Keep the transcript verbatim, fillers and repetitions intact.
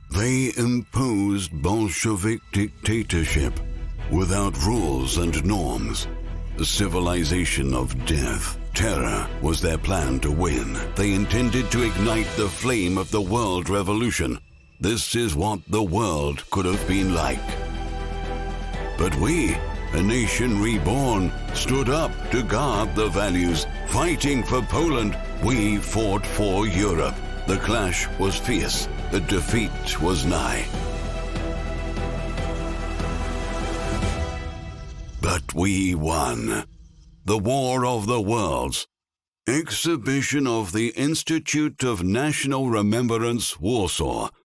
They imposed Bolshevik dictatorship without rules and norms. A civilization of death, terror was their plan to win. They intended to ignite the flame of the world revolution. This is what the world could have been like. But we, a nation reborn, stood up to guard the values. Fighting for Poland, we fought for Europe. The clash was fierce. The defeat was nigh. But we won. The War of the Worlds. Exhibition of the Institute of National Remembrance, Warsaw.